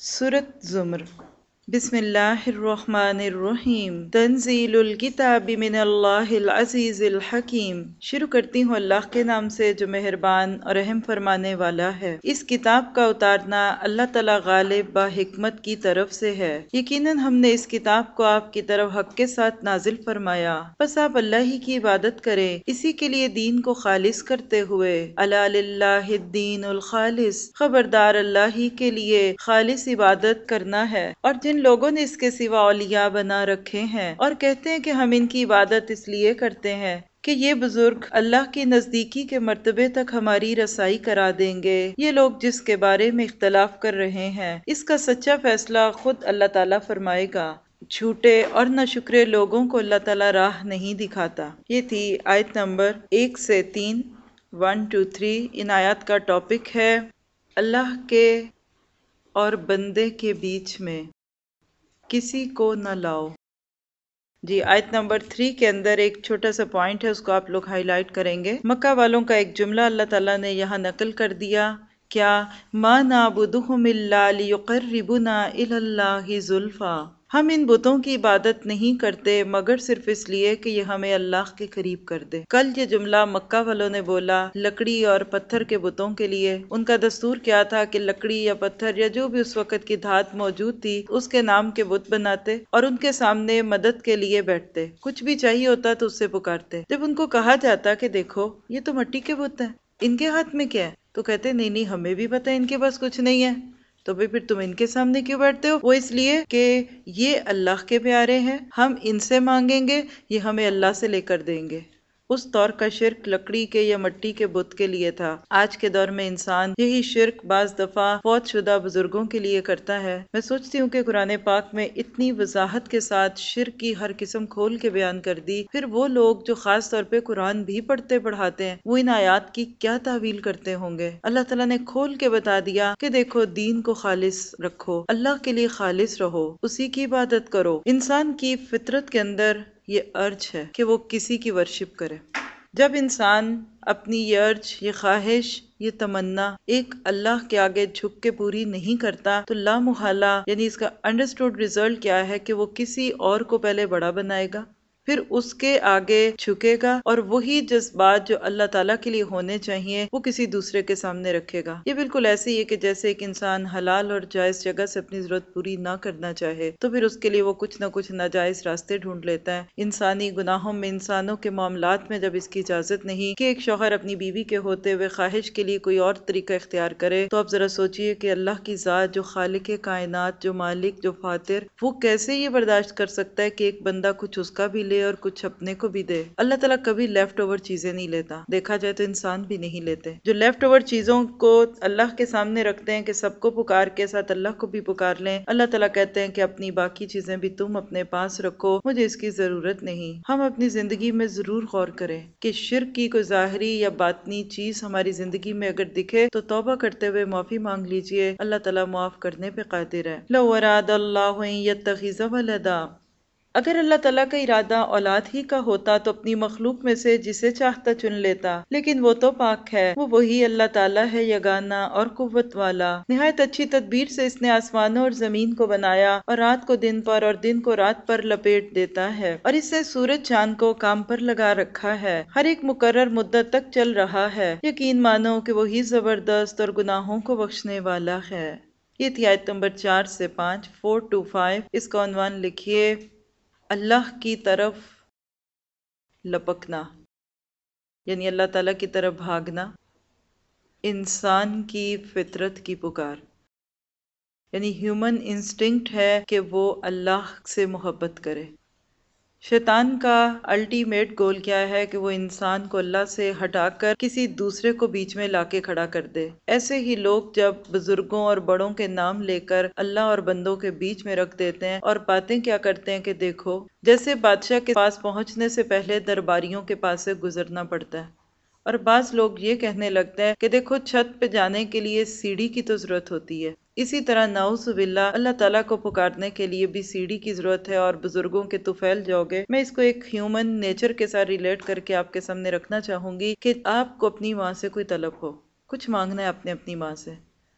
सूरत ज़ुमर। बिस्मिल्लाहिर्रहमानिर्रहीम। तंजीलुल किताबि मिनल्लाहिल अज़ीज़िल हकीम। शुरू करती हूँ अल्लाह के नाम से जो मेहरबान और रहम फरमाने वाला है। इस किताब का उतारना अल्लाह तआला गालिब बा हिकमत की तरफ से है। यकीनन हमने इस किताब को आपकी तरफ हक के साथ नाजिल फरमाया, बस आप अल्लाह ही की इबादत करें, इसी के लिए दीन को खालिस करते हुए। अला लिल्लाहिद्दीनुल खालिस, खबरदार अल्लाह ही के लिए खालिस इबादत करना है। और जिन लोगों ने इसके सिवा औलिया बना रखे हैं और कहते हैं कि हम इनकी इबादत इसलिए करते हैं कि ये बुजुर्ग अल्लाह की नजदीकी के मर्तबे तक हमारी रसाई करा देंगे, ये लोग जिसके बारे में इख्तलाफ कर रहे हैं इसका सच्चा फैसला खुद अल्लाह ताला फरमाएगा। झूठे और नाशुक्रे लोगों को अल्लाह ताला राह नहीं दिखाता। ये थी आयत नंबर 1 से 3, 1 to 3। इन आयत का टॉपिक है अल्लाह के और बंदे के बीच में किसी को न लाओ। जी, आयत नंबर 3 के अंदर एक छोटा सा पॉइंट है, उसको आप लोग हाईलाइट करेंगे। मक्का वालों का एक जुमला अल्लाह ताला ने यहाँ नकल कर दिया। क्या? मा नाबुदुहुम इल्ला लियुक़र्रिबुना इलल्लाहि ज़ुल्फ़ा। हम इन बुतों की इबादत नहीं करते मगर सिर्फ इसलिए कि ये हमें अल्लाह के करीब कर दे। कल ये जुमला मक्का वालों ने बोला लकड़ी और पत्थर के बुतों के लिए। उनका दस्तूर क्या था कि लकड़ी या पत्थर या जो भी उस वक्त की धात मौजूद थी उसके नाम के बुत बनाते और उनके सामने मदद के लिए बैठते। कुछ भी चाहिए होता तो उससे पुकारते। जब उनको कहा जाता कि देखो ये तो मिट्टी के बुत हैं, इनके हाथ में क्या है, तो कहते नहीं नहीं हमें भी पता है इनके पास कुछ नहीं है, तो भाई फिर तुम इनके सामने क्यों बैठते हो? वो इसलिए कि ये अल्लाह के प्यारे हैं, हम इनसे मांगेंगे, ये हमें अल्लाह से लेकर देंगे। उस दौर का शिर्क लकड़ी के या मिट्टी के बुत के लिए था। आज के दौर में इंसान यही शिर्क बाज दफा फौत शुदा बुजुर्गों के लिए करता है। मैं सोचती हूँ कि कुरान पाक में इतनी वजाहत के साथ शिर्क की हर किस्म खोल के बयान कर दी, फिर वो लोग जो खास तौर पे कुरान भी पढ़ते पढ़ाते हैं वो इन आयात की क्या तावील करते होंगे। अल्लाह ताला ने खोल के बता दिया कि देखो दीन को खालिस रखो, अल्लाह के लिए खालिस रहो, उसी की इबादत करो। इंसान की फितरत के अंदर ये अर्ज है कि वो किसी की वर्शिप करे। जब इंसान अपनी ये अर्ज, ये ख्वाहिश, ये तमन्ना एक अल्लाह के आगे झुक के पूरी नहीं करता तो ला मुहाला यानी इसका अंडरस्टूड रिजल्ट क्या है कि वो किसी और को पहले बड़ा बनाएगा, फिर उसके आगे झुकेगा और वही जज्बात जो अल्लाह ताला के लिए होने चाहिए वो किसी दूसरे के सामने रखेगा। ये बिल्कुल ऐसे ही है कि जैसे एक इंसान हलाल और जायज जगह से अपनी जरूरत पूरी ना करना चाहे तो फिर उसके लिए वो कुछ ना कुछ नाजायज रास्ते ढूंढ लेता है। इंसानी गुनाहों में, इंसानों के मामलात में जब इसकी इजाजत नहीं कि एक शौहर अपनी बीवी के होते हुए ख्वाहिश के लिए कोई और तरीका इख्तियार करे, तो आप जरा सोचिए कि अल्लाह की जात जो खालिक कायनात, जो मालिक, जो फातिर, वो कैसे ये बर्दाश्त कर सकता है कि एक बंदा कुछ उसका भी और कुछ अपने को भी दे। अल्लाह ताला कभी लेफ्ट ओवर चीजें नहीं लेता। देखा जाए तो इंसान भी नहीं लेते। जो लेफ्ट ओवर चीजों को अल्लाह के सामने रखते हैं कि सबको पुकार के साथ अल्लाह को भी पुकार लें, अल्लाह ताला कहते हैं कि अपनी बाकी चीजें भी तुम अपने पास रखो, मुझे इसकी जरूरत नहीं। हम अपनी जिंदगी में जरूर गौर करें कि शिर्क की कोई जाहिरी या बातनी चीज हमारी जिंदगी में अगर दिखे तो तौबा करते हुए माफी मांग लीजिए। अल्लाह ताला माफ करने पे कादिर है। लौ अरादल्लाहु अन यत्तखिज़ वलदा, अगर अल्लाह ताला का इरादा औलाद ही का होता तो अपनी मखलूक में से जिसे चाहता चुन लेता, लेकिन वो तो पाक है, वो वही अल्लाह ताला है यगाना और कुव्वत वाला। निहायत अच्छी तदबीर से इसने आसमानों और जमीन को बनाया और रात को दिन पर और दिन को रात पर लपेट देता है, और इससे सूरज चांद को काम पर लगा रखा है, हर एक मुकर्रर मुद्दत तक चल रहा है। यकीन मानो कि वही जबरदस्त और गुनाहों को बख्शने वाला है। ये थी आयत नंबर 4 से 5, 4 to 5। इसका उन्वान लिखिए अल्लाह की तरफ लपकना, यानी अल्लाह ताला की तरफ भागना, इंसान की फितरत की पुकार, यानी ह्यूमन इंस्टिंक्ट है कि वो अल्लाह से मोहब्बत करे। शैतान का अल्टीमेट गोल क्या है कि वो इंसान को अल्लाह से हटाकर किसी दूसरे को बीच में लाके खड़ा कर दे। ऐसे ही लोग जब बुजुर्गों और बड़ों के नाम लेकर अल्लाह और बंदों के बीच में रख देते हैं और बातें क्या करते हैं कि देखो, जैसे बादशाह के पास पहुंचने से पहले दरबारियों के पास से गुजरना पड़ता है, और बाज लोग ये कहने लगते हैं कि देखो छत पे जाने के लिए सीढ़ी की तो जरूरत होती है। इसी तरह नाउज़ुबिल्लाह अल्लाह ताला को पुकारने के लिए भी सीढ़ी की जरूरत है और बुजुर्गों के तो फैल जाओगे। मैं इसको एक ह्यूमन नेचर के साथ रिलेट करके आपके सामने रखना चाहूंगी कि आपको अपनी माँ से कोई तलब हो, कुछ मांगना है आपने अपनी माँ से,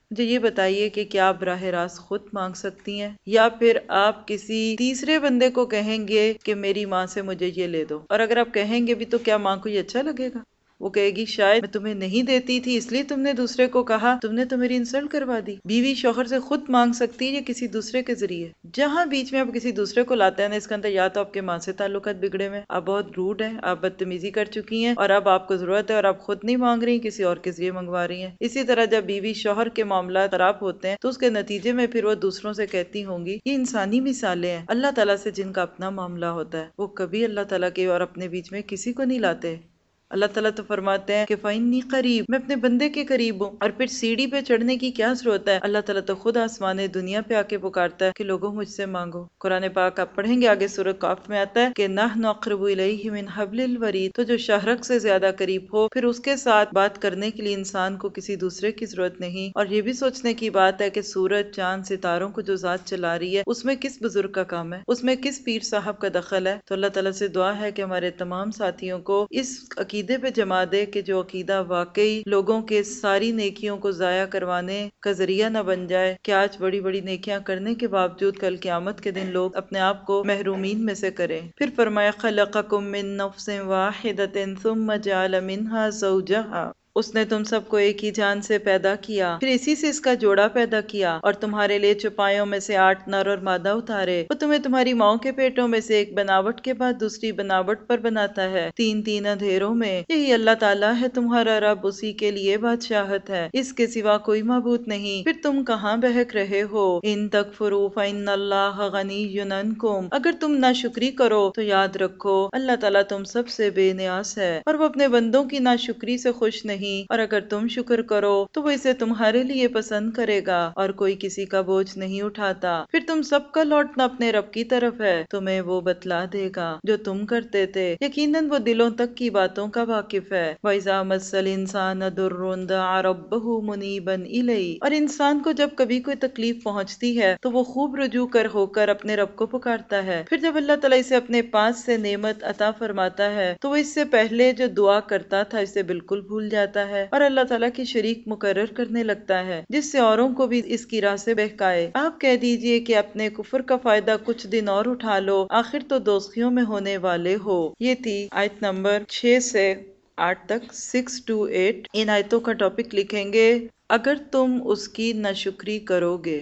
مجھے یہ بتائیے کہ کیا آپ براہ راست خود مانگ سکتی ہیں، یا پھر آپ کسی تیسرے بندے کو کہیں گے کہ میری ماں سے مجھے یہ لے دو؟ اور اگر آپ کہیں گے بھی تو کیا ماں کو یہ اچھا لگے گا؟ وہ کہے گی شاید میں تمہیں نہیں دیتی تھی اس لیے تم نے دوسرے کو کہا، تم نے تو میری انسلٹ کروا دی۔ بیوی شوہر سے خود مانگ سکتی ہے یا کسی دوسرے کے ذریعے؟ جہاں بیچ میں آپ کسی دوسرے کو لاتے ہیں نا، اس کا اندر یا تو آپ کے ماں سے تعلقات بگڑے ہوئے، آپ بہت روڈ ہیں، آپ بدتمیزی کر چکی ہیں، اور اب آپ کو ضرورت ہے اور آپ خود نہیں مانگ رہی، کسی اور کے ذریعے منگوا رہی ہیں۔ اسی طرح جب بیوی شوہر کے معاملات خراب ہوتے ہیں تو اس کے نتیجے میں پھر وہ دوسروں سے کہتی ہوں گی۔ یہ انسانی مثالیں ہیں، اللہ تعالیٰ سے جن کا اپنا معاملہ ہوتا ہے وہ کبھی اللہ تعالیٰ کے اور اپنے بیچ میں کسی کو نہیں لاتے۔ اللہ تعالیٰ تو فرماتے ہیں کہ فَإِنِّي قریب، میں اپنے بندے کے قریب ہوں، اور پھر سیڑھی پہ چڑھنے کی کیا ضرورت ہے؟ اللہ تعالیٰ تو خود آسمان دنیا پہ آ کے پکارتا ہے کہ لوگوں مجھ سے مانگو۔ قرآن پاک آپ پڑھیں گے آگے سورہ کاف میں آتا ہے کہ نحن اقرب الیہ من حبل الورید، تو جو شہرک سے زیادہ قریب ہو، پھر اس کے ساتھ بات کرنے کے لیے انسان کو کسی دوسرے کی ضرورت نہیں۔ اور یہ بھی سوچنے کی بات ہے کہ سورج، چاند، ستاروں کو جو ذات چلا رہی ہے اس میں کس بزرگ کا کام ہے، اس میں کس پیر صاحب کا دخل ہے؟ تو اللہ تعالیٰ سے دعا ہے کہ ہمارے تمام ساتھیوں کو اس عقیدے پہ جما دے کہ جو عقیدہ واقعی لوگوں کے ساری نیکیوں کو ضائع کروانے کا ذریعہ نہ بن جائے، کہ آج بڑی بڑی نیکیاں کرنے کے باوجود کل قیامت کے دن لوگ اپنے آپ کو محرومین میں سے کریں۔ پھر فرمایا خلقکم من نفس واحدۃ ثم جعل منها زوجها، اس نے تم سب کو ایک ہی جان سے پیدا کیا، پھر اسی سے اس کا جوڑا پیدا کیا، اور تمہارے لیے چوپایوں میں سے 8 نر اور مادہ اتارے۔ وہ تمہیں تمہاری ماؤں کے پیٹوں میں سے ایک بناوٹ کے بعد دوسری بناوٹ پر بناتا ہے، تین تین اندھیروں میں۔ یہی اللہ تعالیٰ ہے تمہارا رب، اسی کے لیے بادشاہت ہے، اس کے سوا کوئی معبود نہیں۔ پھر تم کہاں بہک رہے ہو؟ ان تکفروا فإن اللہ غنی عنکم، اگر تم ناشکری کرو تو یاد رکھو اللہ تعالیٰ تم سب سے بے نیاز ہے، اور وہ اپنے بندوں کی ناشکری سے خوش نہیں، اور اگر تم شکر کرو تو وہ اسے تمہارے لیے پسند کرے گا، اور کوئی کسی کا بوجھ نہیں اٹھاتا۔ پھر تم سب کا لوٹنا اپنے رب کی طرف ہے، تمہیں وہ بتلا دے گا جو تم کرتے تھے، یقیناً وہ دلوں تک کی باتوں کا واقف ہے۔ وَإِذَا مَسَّ الْإِنسَانَ ضُرٌّ دَعَا رَبَّهُ مُنِيبًا إِلَيْهِ، اور انسان کو جب کبھی کوئی تکلیف پہنچتی ہے تو وہ خوب رجوع ہو کر اپنے رب کو پکارتا ہے۔ پھر جب اللہ تعالیٰ اسے اپنے پاس سے نعمت عطا فرماتا ہے تو وہ اس سے پہلے جو دعا کرتا تھا اسے بالکل بھول جاتا ہے، اور اللہ تعالیٰ کی شریک مقرر کرنے لگتا ہے، جس سے اوروں کو بھی اس کی راہ سے بہکائے۔ آپ کہہ دیجئے کہ اپنے کفر کا فائدہ کچھ دن اور اٹھا لو، آخر تو دوزخیوں میں ہونے والے ہو۔ یہ تھی آیت نمبر 6 سے 8 تک، 6 to 8۔ ان آیتوں کا ٹاپک لکھیں گے اگر تم اس کی ناشکری کرو گے،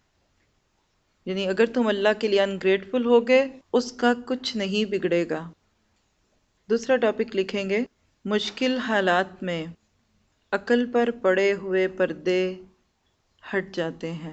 یعنی اگر تم اللہ کے لیے انگریٹفل ہوگے اس کا کچھ نہیں بگڑے گا۔ دوسرا ٹاپک لکھیں گے مشکل حالات میں عقل پر پڑے ہوئے پردے ہٹ جاتے ہیں۔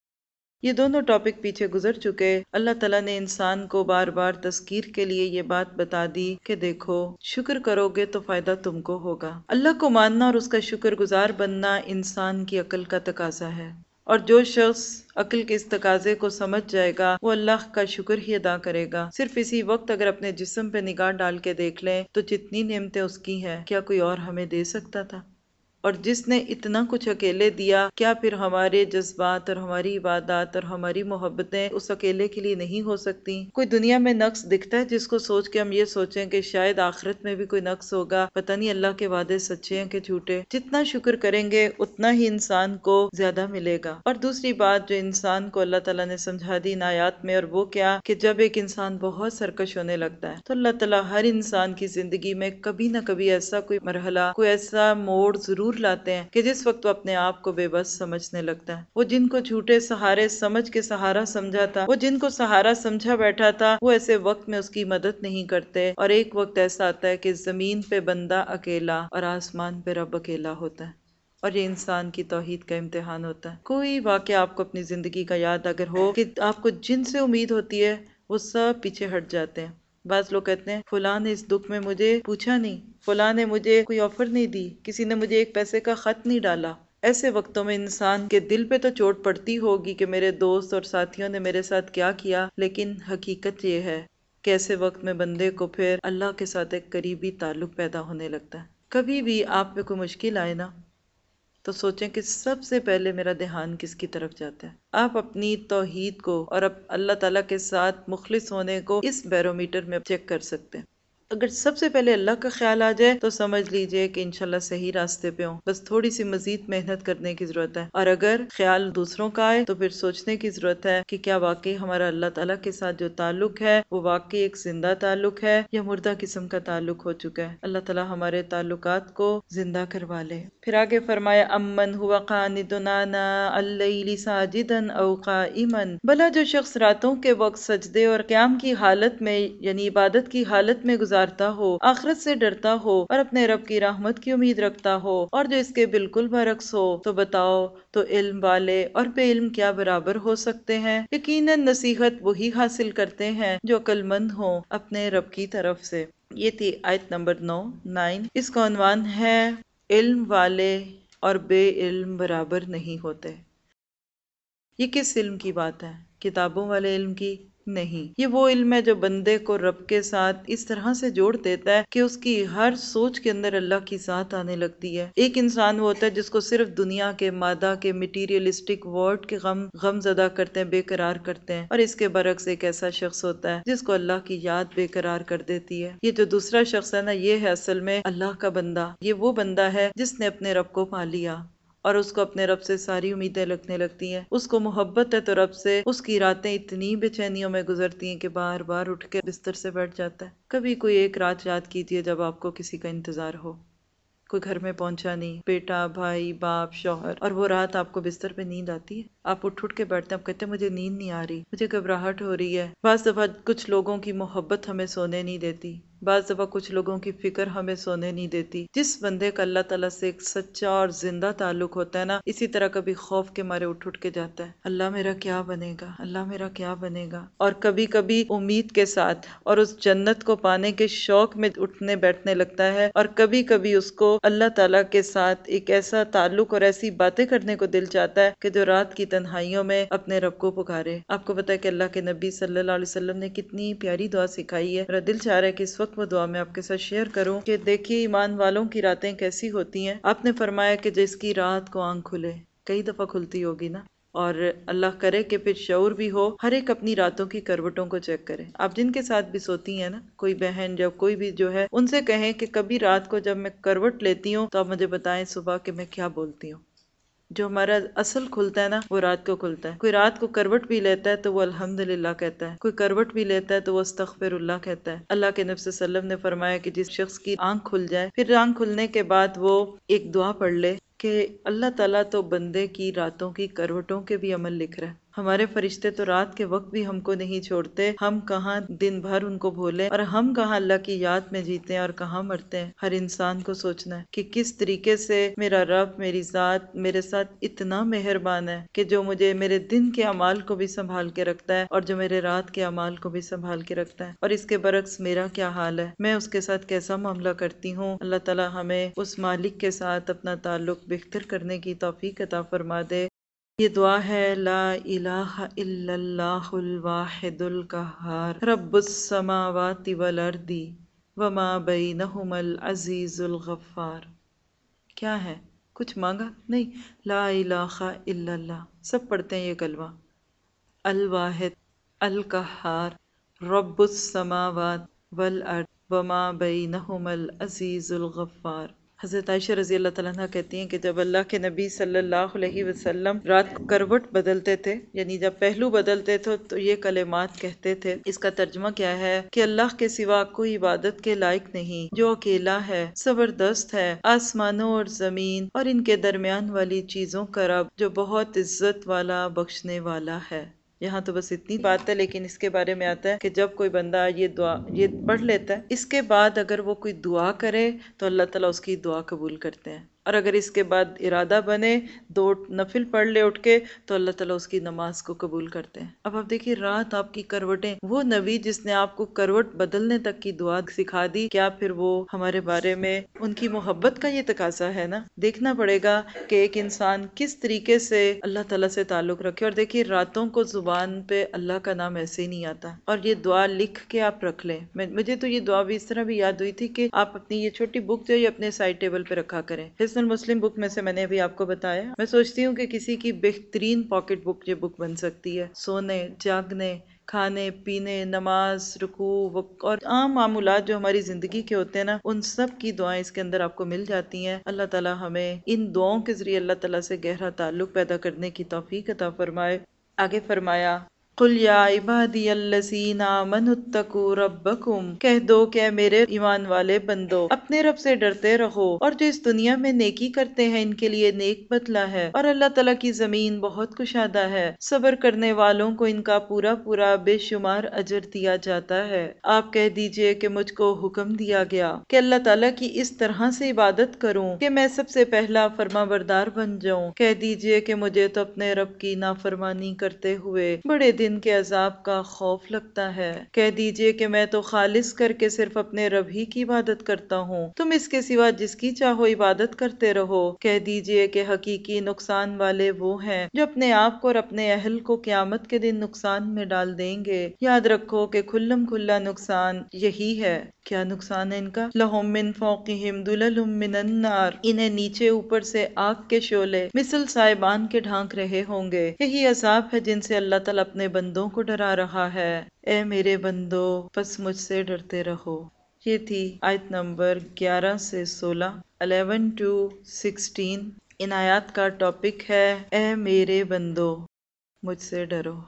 یہ دونوں ٹاپک پیچھے گزر چکے۔ اللہ تعالیٰ نے انسان کو بار بار تذکیر کے لیے یہ بات بتا دی کہ دیکھو شکر کرو گے تو فائدہ تم کو ہوگا۔ اللہ کو ماننا اور اس کا شکر گزار بننا انسان کی عقل کا تقاضا ہے، اور جو شخص عقل کے اس تقاضے کو سمجھ جائے گا وہ اللہ کا شکر ہی ادا کرے گا۔ صرف اسی وقت اگر اپنے جسم پہ نگاہ ڈال کے دیکھ لیں تو جتنی نعمتیں اس کی ہیں کیا کوئی اور ہمیں دے سکتا تھا؟ اور جس نے اتنا کچھ اکیلے دیا، کیا پھر ہمارے جذبات اور ہماری عبادات اور ہماری محبتیں اس اکیلے کے لیے نہیں ہو سکتی؟ کوئی دنیا میں نقص دکھتا ہے جس کو سوچ کے ہم یہ سوچیں کہ شاید آخرت میں بھی کوئی نقص ہوگا، پتہ نہیں اللہ کے وعدے سچے ہیں کہ جھوٹے؟ جتنا شکر کریں گے اتنا ہی انسان کو زیادہ ملے گا۔ اور دوسری بات جو انسان کو اللہ تعالیٰ نے سمجھا دی ان آیات میں، اور وہ کیا کہ جب ایک انسان بہت سرکش ہونے لگتا ہے تو اللہ تعالیٰ ہر انسان کی زندگی میں کبھی نہ کبھی ایسا کوئی مرحلہ، کوئی ایسا موڑ ضرور لاتے ہیں کہ جس وقت وہ اپنے آپ کو بے بس سمجھنے لگتا ہے۔ وہ جن کو جھوٹے سہارے سمجھ کے سہارا سمجھا تھا، وہ جن کو سہارا سمجھا بیٹھا تھا، وہ ایسے وقت میں اس کی مدد نہیں کرتے، اور ایک وقت ایسا آتا ہے کہ زمین پہ بندہ اکیلا اور آسمان پہ رب اکیلا ہوتا ہے، اور یہ انسان کی توحید کا امتحان ہوتا ہے۔ کوئی واقعہ آپ کو اپنی زندگی کا یاد اگر ہو کہ آپ کو جن سے امید ہوتی ہے وہ سب پیچھے ہٹ جاتے ہیں۔ بعض لوگ کہتے ہیں فلاں نے اس دکھ میں مجھے پوچھا نہیں، فلاں نے مجھے کوئی آفر نہیں دی، کسی نے مجھے ایک پیسے کا خط نہیں ڈالا۔ ایسے وقتوں میں انسان کے دل پہ تو چوٹ پڑتی ہوگی کہ میرے دوست اور ساتھیوں نے میرے ساتھ کیا کیا، لیکن حقیقت یہ ہے کہ ایسے وقت میں بندے کو پھر اللہ کے ساتھ ایک قریبی تعلق پیدا ہونے لگتا ہے۔ کبھی بھی آپ پہ کوئی مشکل آئے نا تو سوچیں کہ سب سے پہلے میرا دھیان کس کی طرف جاتا ہے۔ آپ اپنی توحید کو اور اللہ تعالیٰ کے ساتھ مخلص ہونے کو اس بیرومیٹر میں چیک کر سکتے ہیں۔ اگر سب سے پہلے اللہ کا خیال آ جائے تو سمجھ لیجئے کہ انشاءاللہ صحیح راستے پہ ہوں، بس تھوڑی سی مزید محنت کرنے کی ضرورت ہے۔ اور اگر خیال دوسروں کا آئے تو پھر سوچنے کی ضرورت ہے کہ کیا واقعی ہمارا اللہ تعالیٰ کے ساتھ جو تعلق ہے وہ واقعی ایک زندہ تعلق ہے یا مردہ قسم کا تعلق ہو چکا ہے۔ اللہ تعالیٰ ہمارے تعلقات کو زندہ کروا لے۔ پھر آگے فرمایا امن ہوا قانت آناء اللیل ساجدا او قائما، بھلا جو شخص راتوں کے وقت سجدے اور قیام کی حالت میں یعنی عبادت کی حالت میں گزارتا ہو، آخرت سے ڈرتا ہو اور اپنے رب کی رحمت کی امید رکھتا ہو، اور جو اس کے بالکل برعکس ہو، تو بتاؤ تو علم والے اور بے علم کیا برابر ہو سکتے ہیں؟ یقیناً نصیحت وہی حاصل کرتے ہیں جو عقل مند ہوں اپنے رب کی طرف سے۔ یہ تھی آیت نمبر 9۔ اس کا عنوان ہے علم والے اور بے علم برابر نہیں ہوتے۔ یہ کس علم کی بات ہے؟ کتابوں والے علم کی نہیں، یہ وہ علم ہے جو بندے کو رب کے ساتھ اس طرح سے جوڑ دیتا ہے کہ اس کی ہر سوچ کے اندر اللہ کی ذات آنے لگتی ہے۔ ایک انسان وہ ہوتا ہے جس کو صرف دنیا کے مادہ کے میٹیریلسٹک ورڈ کے غم زدہ کرتے ہیں، بے قرار کرتے ہیں، اور اس کے برعکس ایک ایسا شخص ہوتا ہے جس کو اللہ کی یاد بے قرار کر دیتی ہے۔ یہ جو دوسرا شخص ہے نا، یہ ہے اصل میں اللہ کا بندہ۔ یہ وہ بندہ ہے جس نے اپنے رب کو پا لیا اور اس کو اپنے رب سے ساری امیدیں لگنے لگتی ہیں، اس کو محبت ہے تو رب سے اس کی راتیں اتنی بے چینیوں میں گزرتی ہیں کہ بار بار اٹھ کے بستر سے بیٹھ جاتا ہے۔ کبھی کوئی ایک رات یاد کیجئے جب آپ کو کسی کا انتظار ہو، کوئی گھر میں پہنچا نہیں، بیٹا، بھائی، باپ، شوہر، اور وہ رات آپ کو بستر پہ نیند آتی ہے، آپ اٹھ کے بیٹھتے ہیں، آپ کہتے ہیں مجھے نیند نہیں آ رہی، مجھے گھبراہٹ ہو رہی ہے۔ بعض دفعہ کچھ لوگوں کی محبت ہمیں سونے نہیں دیتی، بعض دفعہ کچھ لوگوں کی فکر ہمیں سونے نہیں دیتی۔ جس بندے کا اللہ تعالیٰ سے ایک سچا اور زندہ تعلق ہوتا ہے نا، اسی طرح کبھی خوف کے مارے اٹھ کے جاتا ہے، اللہ میرا کیا بنے گا، اللہ میرا کیا بنے گا، اور کبھی کبھی امید کے ساتھ اور اس جنت کو پانے کے شوق میں اٹھنے بیٹھنے لگتا ہے، اور کبھی کبھی اس کو اللہ تعالیٰ کے ساتھ ایک ایسا تعلق اور ایسی باتیں کرنے کو دل چاہتا ہے کہ جو رات کی تنہائیوں میں اپنے رب کو پکارے۔ آپ کو پتا ہے کہ اللہ کے نبی صلی اللہ علیہ وسلم نے کتنی پیاری دعا سکھائی ہے، میرا دل چاہ رہا ہے کہ اس وقت وہ دعا میں آپ کے ساتھ شیئر کروں کہ دیکھیے ایمان والوں کی راتیں کیسی ہوتی ہیں۔ آپ نے فرمایا کہ جس کی رات کو آنکھ کھلے، کئی دفعہ کھلتی ہوگی نا، اور اللہ کرے کہ پھر شعور بھی ہو، ہر ایک اپنی راتوں کی کروٹوں کو چیک کرے۔ آپ جن کے ساتھ بھی سوتی ہیں نا، کوئی بہن یا کوئی بھی جو ہے، ان سے کہیں کہ کبھی رات کو جب میں کروٹ لیتی ہوں تو آپ مجھے بتائیں صبح کہ میں کیا بولتی ہوں۔ جو ہمارا اصل کھلتا ہے نا، وہ رات کو کھلتا ہے۔ کوئی رات کو کروٹ بھی لیتا ہے تو وہ الحمدللہ کہتا ہے، کوئی کروٹ بھی لیتا ہے تو وہ استغفر اللہ کہتا ہے۔ اللہ کے نبی صلی اللہ علیہ وسلم نے فرمایا کہ جس شخص کی آنکھ کھل جائے، پھر آنکھ کھلنے کے بعد وہ ایک دعا پڑھ لے کہ اللہ تعالیٰ تو بندے کی راتوں کی کروٹوں کے بھی عمل لکھ رہا ہے۔ ہمارے فرشتے تو رات کے وقت بھی ہم کو نہیں چھوڑتے، ہم کہاں دن بھر ان کو بھولے، اور ہم کہاں اللہ کی یاد میں جیتے ہیں اور کہاں مرتے ہیں۔ ہر انسان کو سوچنا ہے کہ کس طریقے سے میرا رب، میری ذات میرے ساتھ اتنا مہربان ہے کہ جو مجھے میرے دن کے اعمال کو بھی سنبھال کے رکھتا ہے اور جو میرے رات کے اعمال کو بھی سنبھال کے رکھتا ہے، اور اس کے برعکس میرا کیا حال ہے، میں اس کے ساتھ کیسا معاملہ کرتی ہوں۔ اللہ تعالیٰ ہمیں اس مالک کے ساتھ اپنا تعلق بہتر کرنے کی توفیق عطا فرما دے۔ یہ دعا ہے لا الہ الا اللہ الواحد القہار رب السماوات والارض وما بینہما العزیز الغفار۔ کیا ہے؟ کچھ مانگا؟ نہیں، لا الہ الا اللہ، سب پڑھتے ہیں یہ کلمہ، الواحد، القہار، رب السماوات والارض وما بینہما العزیز الغفار۔ حضرت عائشہ رضی اللہ تعالیٰ عنہ کہتی ہیں کہ جب اللہ کے نبی صلی اللہ علیہ وسلم رات کو کروٹ بدلتے تھے، یعنی جب پہلو بدلتے تھے، تو یہ کلمات کہتے تھے۔ اس کا ترجمہ کیا ہے کہ اللہ کے سوا کوئی عبادت کے لائق نہیں، جو اکیلا ہے، زبردست ہے، آسمانوں اور زمین اور ان کے درمیان والی چیزوں کا رب، جو بہت عزت والا، بخشنے والا ہے۔ یہاں تو بس اتنی بات ہے، لیکن اس کے بارے میں آتا ہے کہ جب کوئی بندہ یہ پڑھ لیتا ہے، اس کے بعد اگر وہ کوئی دعا کرے تو اللہ تعالیٰ اس کی دعا قبول کرتے ہیں، اور اگر اس کے بعد ارادہ بنے 2 نفل پڑھ لے اٹھ کے تو اللہ تعالیٰ اس کی نماز کو قبول کرتے ہیں۔ اب آپ دیکھیے، رات آپ کی کروٹیں، وہ نبی جس نے آپ کو کروٹ بدلنے تک کی دعا سکھا دی، کیا پھر وہ ہمارے بارے میں ان کی محبت کا یہ تقاضا ہے نا؟ دیکھنا پڑے گا کہ ایک انسان کس طریقے سے اللہ تعالیٰ سے تعلق رکھے۔ اور دیکھیے، راتوں کو زبان پہ اللہ کا نام ایسے ہی نہیں آتا، اور یہ دعا لکھ کے آپ رکھ لیں۔ مجھے تو یہ دعا بھی اس طرح بھی یاد ہوئی تھی کہ آپ اپنی یہ چھوٹی بک جو ہے اپنے سائڈ ٹیبل پہ رکھا کریں۔ حصن المسلم بک میں سے میں نے ابھی آپ کو بتایا، میں سوچتی ہوں کہ کسی کی بہترین پاکٹ بک یہ بک بن سکتی ہے، سونے، جاگنے، کھانے پینے، نماز، رکوع اور عام معمولات جو ہماری زندگی کے ہوتے ہیں نا، ان سب کی دعائیں اس کے اندر آپ کو مل جاتی ہیں۔ اللہ تعالی ہمیں ان دعاؤں کے ذریعے اللہ تعالیٰ سے گہرا تعلق پیدا کرنے کی توفیق عطا فرمائے۔ آگے فرمایا، قُلْ يَا عِبَادِيَ الَّذِينَ آمَنُوا اتَّقُوا رَبَّكُمْ، کہہ دو کہ اے میرے ایمان والے بندو، اپنے رب سے ڈرتے رہو، اور جو اس دنیا میں نیکی کرتے ہیں ان کے لیے نیک بدلہ ہے، اور اللہ تعالیٰ کی زمین بہت کشادہ ہے، صبر کرنے والوں کو ان کا پورا پورا بے شمار اجر دیا جاتا ہے۔ آپ کہہ دیجئے کہ مجھ کو حکم دیا گیا کہ اللہ تعالیٰ کی اس طرح سے عبادت کروں کہ میں سب سے پہلا فرما بردار بن جاؤں۔ کہہ دیجئے کہ مجھے تو اپنے رب کی نافرمانی کرتے ہوئے بڑے دن کے عذاب کا خوف لگتا ہے۔ کہہ دیجئے کہ میں تو خالص کر کے صرف اپنے رب ہی کی عبادت کرتا ہوں، تم اس کے سوا جس کی چاہو عبادت کرتے رہو۔ کہہ دیجئے کہ حقیقی نقصان والے وہ ہیں جو اپنے آپ کو اور اپنے اہل کو قیامت کے دن نقصان میں ڈال دیں گے۔ یاد رکھو کہ کھلم کھلا نقصان یہی ہے۔ کیا نقصان ہے ان کا؟ لَهُم مِّن فَوْقِهِمْ ظُلَلٌ مِّنَ النَّارِ، انہیں نیچے اوپر سے آگ کے شعلے مثل سائبان کے ڈھانک رہے ہوں گے۔ یہی عذاب ہے جن سے اللہ تعالیٰ اپنے بندوں کو ڈرا رہا ہے۔ اے میرے بندو، پس مجھ سے ڈرتے رہو۔ یہ تھی آیت نمبر 11 سے 16، 11 to 16۔ ان آیات کا ٹاپک ہے اے میرے بندو مجھ سے ڈرو۔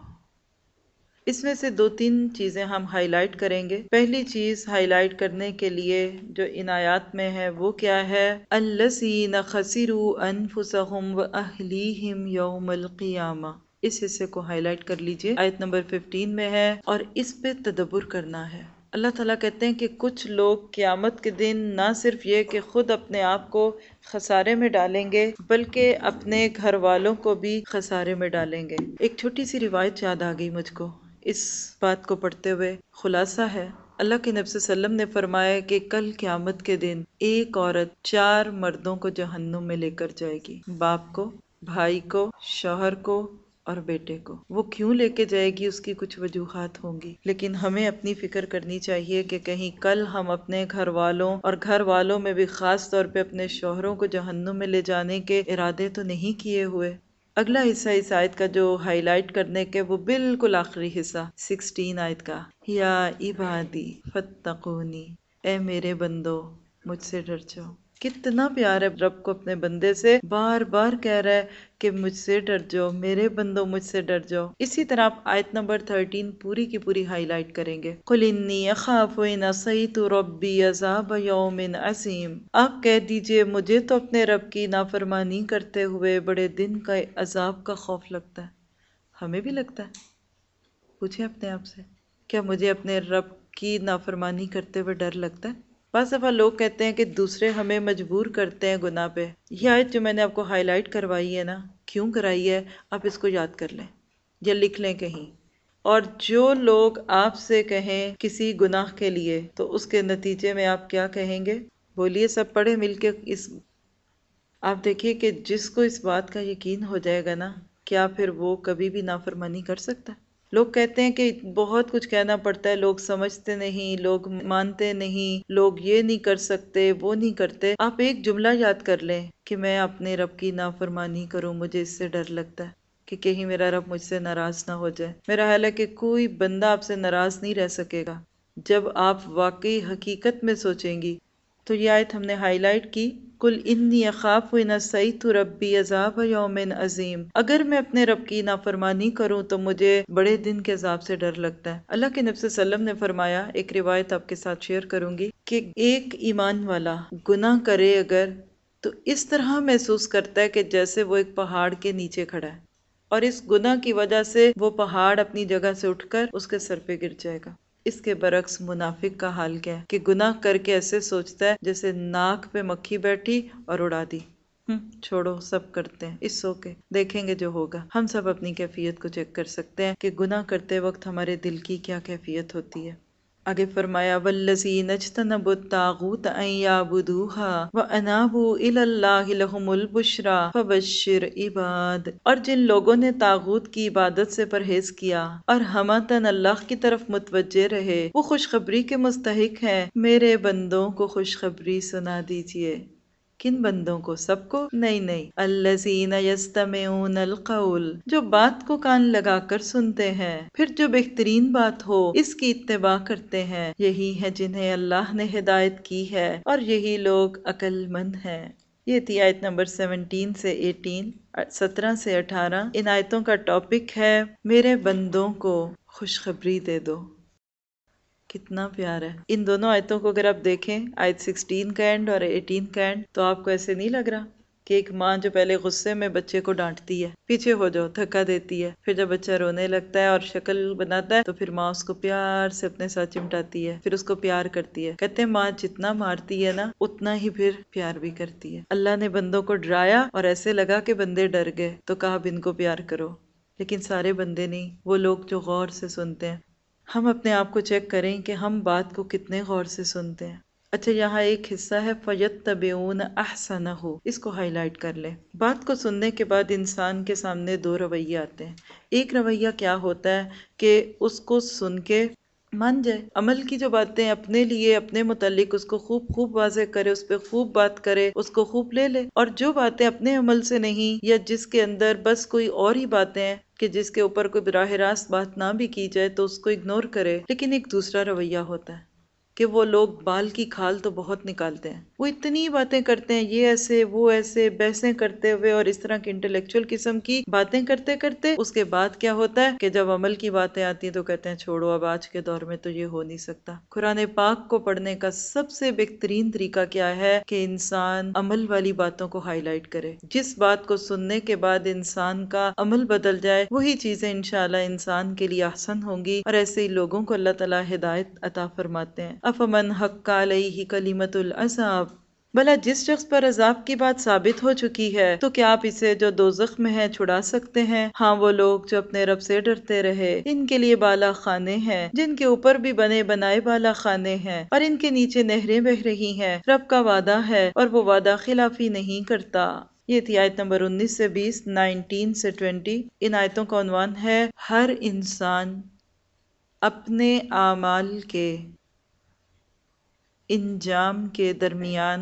اس میں سے 2-3 چیزیں ہم ہائی لائٹ کریں گے۔ پہلی چیز ہائی لائٹ کرنے کے لیے جو ان آیات میں ہے وہ کیا ہے؟ الذین خسروا انفسهم واہلیہم یوم القیامہ۔ اس حصے کو ہائی لائٹ کر لیجئے، آیت نمبر 15 میں ہے، اور اس پہ تدبر کرنا ہے۔ اللہ تعالیٰ کہتے ہیں کہ کچھ لوگ قیامت کے دن نہ صرف یہ کہ خود اپنے آپ کو خسارے میں ڈالیں گے بلکہ اپنے گھر والوں کو بھی خسارے میں ڈالیں گے۔ ایک چھوٹی سی روایت یاد آ گئی مجھ کو اس بات کو پڑھتے ہوئے۔ خلاصہ ہے، اللہ کے نبی صلی اللہ علیہ وسلم نے فرمایا کہ کل قیامت کے دن ایک عورت 4 مردوں کو جہنم میں لے کر جائے گی، باپ کو، بھائی کو، شوہر کو اور بیٹے کو۔ وہ کیوں لے کے جائے گی اس کی کچھ وجوہات ہوں گی، لیکن ہمیں اپنی فکر کرنی چاہیے کہ کہیں کل ہم اپنے گھر والوں اور گھر والوں میں بھی خاص طور پہ اپنے شوہروں کو جہنم میں لے جانے کے ارادے تو نہیں کیے ہوئے۔ اگلا حصہ اس آیت کا جو ہائی لائٹ کرنے کے وہ بالکل آخری حصہ 16 آیت کا، یا عبادی فتقونی، اے میرے بندو مجھ سے ڈر جاؤ۔ کتنا پیار ہے رب کو اپنے بندے سے، بار بار کہہ رہا ہے کہ مجھ سے ڈر جاؤ، میرے بندو مجھ سے ڈر جاؤ۔ اسی طرح آپ آیت نمبر 13 پوری کی پوری ہائی لائٹ کریں گے۔ قُلْ إِنِّي أَخَافُ إِنْ عَصَيْتُ رَبِّي عَذَابَ يَوْمٍ عَظِيمٍ، آپ کہہ دیجئے مجھے تو اپنے رب کی نافرمانی کرتے ہوئے بڑے دن کا عذاب کا خوف لگتا ہے۔ ہمیں بھی لگتا ہے؟ پوچھیں اپنے آپ سے، کیا مجھے اپنے رب کی نافرمانی کرتے ہوئے ڈر لگتا ہے؟ بعض دفعہ لوگ کہتے ہیں کہ دوسرے ہمیں مجبور کرتے ہیں گناہ پہ۔ یہ آیت جو میں نے آپ کو ہائی لائٹ کروائی ہے نا، کیوں کرائی ہے آپ اس کو یاد کر لیں یا لکھ لیں کہیں۔ اور جو لوگ آپ سے کہیں کسی گناہ کے لیے تو اس کے نتیجے میں آپ کیا کہیں گے؟ بولیے، سب پڑھے مل کے۔ آپ دیکھیے کہ جس کو اس بات کا یقین ہو جائے گا نا، کیا پھر وہ کبھی بھی نافرمانی کر سکتا ہے؟ لوگ کہتے ہیں کہ بہت کچھ کہنا پڑتا ہے، لوگ سمجھتے نہیں، لوگ مانتے نہیں، لوگ یہ نہیں کر سکتے، وہ نہیں کرتے۔ آپ ایک جملہ یاد کر لیں کہ میں اپنے رب کی نافرمانی کروں، مجھے اس سے ڈر لگتا ہے کہ کہیں میرا رب مجھ سے ناراض نہ ہو جائے۔ میرا خیال ہے کہ کوئی بندہ آپ سے ناراض نہیں رہ سکے گا جب آپ واقعی حقیقت میں سوچیں گی۔ تو یہ آیت ہم نے ہائی لائٹ کی، قُلْ إِنِّي أَخَافُ إِنْ عَصَيْتُ رَبِّي عَذَابَ يَوْمٍ عَظِيمٍ، اگر میں اپنے رب کی نافرمانی کروں تو مجھے بڑے دن کے عذاب سے ڈر لگتا ہے۔ اللہ کے نبی صلی اللہ علیہ وسلم نے فرمایا، ایک روایت آپ کے ساتھ شیئر کروں گی، کہ ایک ایمان والا گناہ کرے اگر تو اس طرح محسوس کرتا ہے کہ جیسے وہ ایک پہاڑ کے نیچے کھڑا ہے، اور اس گناہ کی وجہ سے وہ پہاڑ اپنی جگہ سے اٹھ کر اس کے سر پہ گر جائے گا۔ اس کے برعکس منافق کا حال کیا ہے کہ گناہ کر کے ایسے سوچتا ہے جیسے ناک پہ مکھی بیٹھی اور اڑا دی، چھوڑو سب کرتے ہیں، اس سو کے دیکھیں گے جو ہوگا۔ ہم سب اپنی کیفیت کو چیک کر سکتے ہیں کہ گناہ کرتے وقت ہمارے دل کی کیا کیفیت ہوتی ہے۔ آگے فرمایا، وَالَّذِينَ اجْتَنَبُوا الطَّاغُوتَ أَن يَعْبُدُوهَا وَأَنَابُوا إِلَى اللَّهِ لَهُمُ الْبُشْرَىٰ فَبَشِّرْ عِبَادِ، اور جن لوگوں نے طاغوت کی عبادت سے پرہیز کیا اور ہمتاً اللہ کی طرف متوجہ رہے، وہ خوشخبری کے مستحق ہیں، میرے بندوں کو خوشخبری سنا دیجئے۔ کن بندوں کو؟ سب کو؟ نہیں نہیں، الذین یستمعون القول، جو بات کو کان لگا کر سنتے ہیں، پھر جو بہترین بات ہو اس کی اتباع کرتے ہیں، یہی ہے جنہیں اللہ نے ہدایت کی ہے اور یہی لوگ عقل مند ہیں۔ یہ تھی آیت نمبر 17 سے 18، 17 سے 18۔ ان آیتوں کا ٹاپک ہے میرے بندوں کو خوشخبری دے دو۔ کتنا پیار ہے۔ ان دونوں آیتوں کو اگر آپ دیکھیں، آیت 16 کا اینڈ اور 18 کا اینڈ، تو آپ کو ایسے نہیں لگ رہا کہ ایک ماں جو پہلے غصے میں بچے کو ڈانٹتی ہے، پیچھے ہو جاؤ، دھکا دیتی ہے، پھر جب بچہ رونے لگتا ہے اور شکل بناتا ہے تو پھر ماں اس کو پیار سے اپنے ساتھ چمٹاتی ہے، پھر اس کو پیار کرتی ہے۔ کہتے ہیں ماں جتنا مارتی ہے نا اتنا ہی پھر پیار بھی کرتی ہے۔ اللہ نے بندوں کو ڈرایا اور ایسے لگا کہ بندے ڈر گئے تو کہا اب ان کو پیار کرو، لیکن سارے بندے نہیں، وہ لوگ جو غور سے سنتے ہیں۔ ہم اپنے آپ کو چیک کریں کہ ہم بات کو کتنے غور سے سنتے ہیں۔ اچھا، یہاں ایک حصہ ہے فَيَتَّبِعُونَ أَحْسَنَهُ، اس کو ہائی لائٹ کر لیں۔ بات کو سننے کے بعد انسان کے سامنے دو رویے آتے ہیں۔ ایک رویہ کیا ہوتا ہے کہ اس کو سن کے مان جائے، عمل کی جو باتیں اپنے لیے اپنے متعلق اس کو خوب واضح کرے، اس پہ خوب بات کرے، اس کو خوب لے لے، اور جو باتیں اپنے عمل سے نہیں، یا جس کے اندر بس کوئی اور ہی باتیں ہیں کہ جس کے اوپر کوئی براہ راست بات نہ بھی کی جائے تو اس کو اگنور کرے۔ لیکن ایک دوسرا رویہ ہوتا ہے کہ وہ لوگ بال کی کھال تو بہت نکالتے ہیں، وہ اتنی باتیں کرتے ہیں، یہ ایسے وہ ایسے، بحثیں کرتے ہوئے اور اس طرح کی انٹلیکچوئل قسم کی باتیں کرتے کرتے اس کے بعد کیا ہوتا ہے کہ جب عمل کی باتیں آتی ہیں تو کہتے ہیں چھوڑو، اب آج کے دور میں تو یہ ہو نہیں سکتا۔ قرآن پاک کو پڑھنے کا سب سے بہترین طریقہ کیا ہے کہ انسان عمل والی باتوں کو ہائی لائٹ کرے۔ جس بات کو سننے کے بعد انسان کا عمل بدل جائے، وہی چیزیں انشاءاللہ انسان کے لیے احسن ہوں گی، اور ایسے ہی لوگوں کو اللہ تعالیٰ ہدایت عطا فرماتے ہیں۔ افمن حق علیہ کلمۃ العذاب، بھلا جس شخص پر عذاب کی بات ثابت ہو چکی ہے تو کیا آپ اسے جو دوزخ میں ہے چھڑا سکتے ہیں؟ ہاں، وہ لوگ جو اپنے رب سے ڈرتے رہے، ان کے لیے بالا خانے ہیں جن کے اوپر بھی بنے بنائے بالا خانے ہیں، اور ان کے نیچے نہریں بہ رہی ہیں۔ رب کا وعدہ ہے اور وہ وعدہ خلافی نہیں کرتا۔ یہ تھی آیت نمبر 19 سے 20، 19 سے 20۔ ان آیتوں کا عنوان ہے ہر انسان اپنے اعمال کے انجام کے درمیان